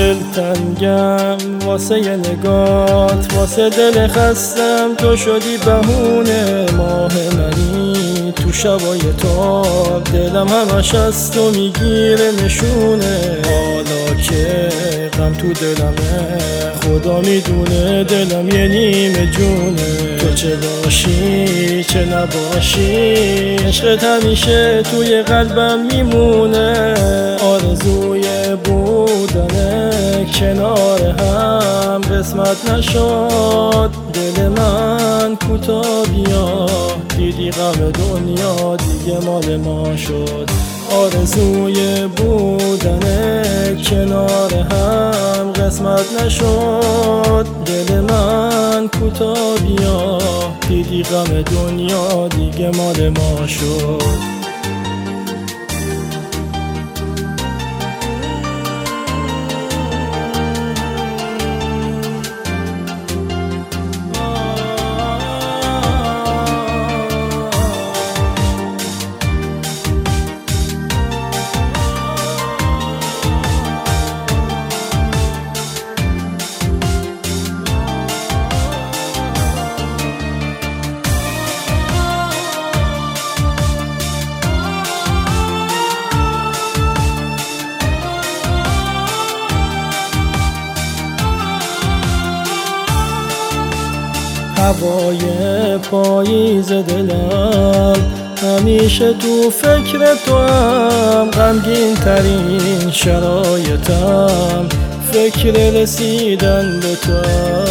دلتنگم واسه ی نگات، واسه دل خستم تو شدی بهونه. ماه منی تو شبای تاب، دلم همش از تو میگیره نشونه. حالا که غم تو دلمه، خدا میدونه دلم یه نیمه جونه. تو چه باشی چه نباشی، عشقت همیشه توی قلبم میمونه. آرزوی بودن کنار هم قسمت نشد، دل من کوتا بیا. دیدی غم دنیا دیگه مال ما شد. آرزوی بودن کنار هم قسمت نشد، دل من کوتا بیا. دیدی غم دنیا دیگه مال ما شد. هوای پاییز دلم همیشه تو فکر تو هم. غمگین ترین شرایطم فکر رسیدن به تو.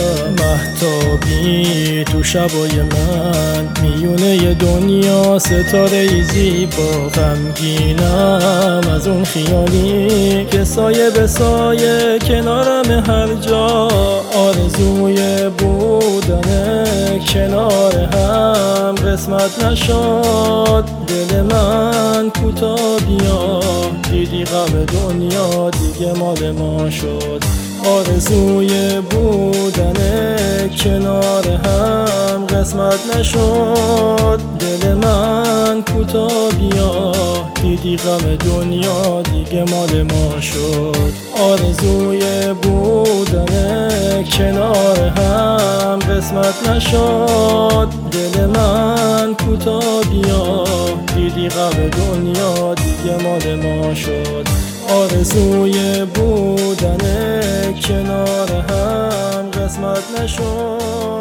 مهتابی تو شبای من، میونه دنیا ستاره ای زیبا. غمگینم از اون خیالی که سایه به سایه کنارم هر جا. آرزوی بودن کنار هم قسمت نشد، دل من کوتا بیا. دیدی غم دنیا دیگه مال ما شد. آرزوی بودن کنار هم قسمت نشد، دل من کوتا بیا. دیدی غم دنیا دیگه مال ما شد. آرزوی بودن کنار هم قسمت نشد، دل من کوتا بیا. دیدی غم دنیا دیگه مال ما شد. آرزوی بودن کنار هم قسمت نشد.